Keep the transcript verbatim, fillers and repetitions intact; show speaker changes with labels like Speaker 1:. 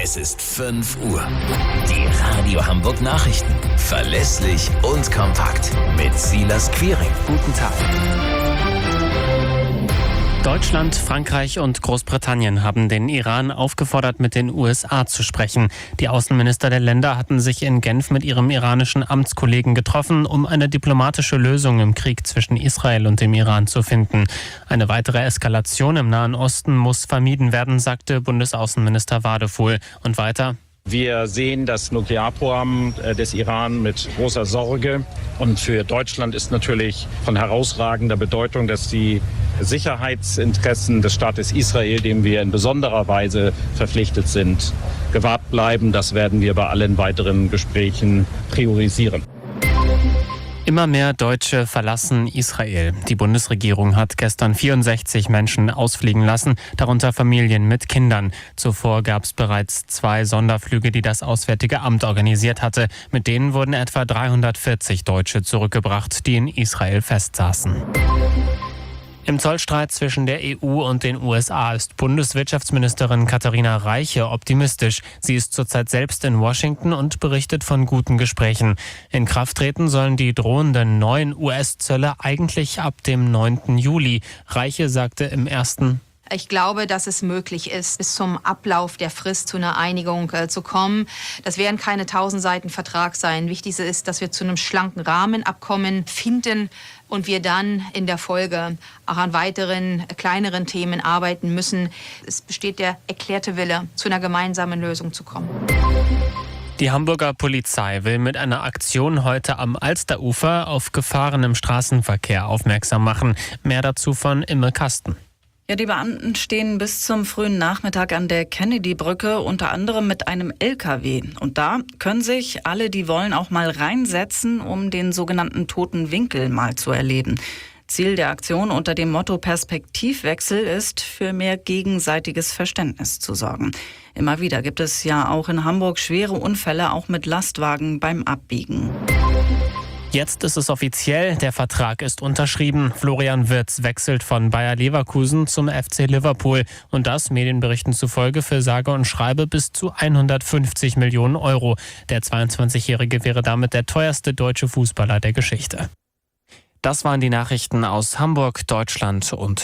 Speaker 1: Es ist fünf Uhr. Die Radio Hamburg Nachrichten. Verlässlich und kompakt. Mit Silas Quiring. Guten Tag.
Speaker 2: Deutschland, Frankreich und Großbritannien haben den Iran aufgefordert, mit den U S A zu sprechen. Die Außenminister der Länder hatten sich in Genf mit ihrem iranischen Amtskollegen getroffen, um eine diplomatische Lösung im Krieg zwischen Israel und dem Iran zu finden. Eine weitere Eskalation im Nahen Osten muss vermieden werden, sagte Bundesaußenminister Wadefuhl. Und weiter:
Speaker 3: Wir sehen das Nuklearprogramm des Iran mit großer Sorge. Und für Deutschland ist natürlich von herausragender Bedeutung, dass die Sicherheitsinteressen des Staates Israel, dem wir in besonderer Weise verpflichtet sind, gewahrt bleiben. Das werden wir bei allen weiteren Gesprächen priorisieren.
Speaker 2: Immer mehr Deutsche verlassen Israel. Die Bundesregierung hat gestern vierundsechzig Menschen ausfliegen lassen, darunter Familien mit Kindern. Zuvor gab es bereits zwei Sonderflüge, die das Auswärtige Amt organisiert hatte. Mit denen wurden etwa dreihundertvierzig Deutsche zurückgebracht, die in Israel festsaßen. Im Zollstreit zwischen der E U und den U S A ist Bundeswirtschaftsministerin Katharina Reiche optimistisch. Sie ist zurzeit selbst in Washington und berichtet von guten Gesprächen. In Kraft treten sollen die drohenden neuen U S-Zölle eigentlich ab dem neunten Juli. Reiche sagte im ersten:
Speaker 4: Ich glaube, dass es möglich ist, bis zum Ablauf der Frist zu einer Einigung äh, zu kommen. Das werden keine tausend Seiten Vertrag sein. Wichtig ist, dass wir zu einem schlanken Rahmenabkommen finden und wir dann in der Folge auch an weiteren kleineren Themen arbeiten müssen. Es besteht der erklärte Wille, zu einer gemeinsamen Lösung zu kommen.
Speaker 2: Die Hamburger Polizei will mit einer Aktion heute am Alsterufer auf Gefahren im Straßenverkehr aufmerksam machen. Mehr dazu von Imme Kasten.
Speaker 5: Ja, die Beamten stehen bis zum frühen Nachmittag an der Kennedy-Brücke, unter anderem mit einem L K W. Und da können sich alle, die wollen, auch mal reinsetzen, um den sogenannten toten Winkel mal zu erleben. Ziel der Aktion unter dem Motto Perspektivwechsel ist, für mehr gegenseitiges Verständnis zu sorgen. Immer wieder gibt es ja auch in Hamburg schwere Unfälle, auch mit Lastwagen beim Abbiegen.
Speaker 2: Jetzt ist es offiziell, der Vertrag ist unterschrieben. Florian Wirtz wechselt von Bayer Leverkusen zum F C Liverpool. Und das, Medienberichten zufolge, für sage und schreibe bis zu hundertfünfzig Millionen Euro. Der zweiundzwanzigjährige wäre damit der teuerste deutsche Fußballer der Geschichte. Das waren die Nachrichten aus Hamburg, Deutschland und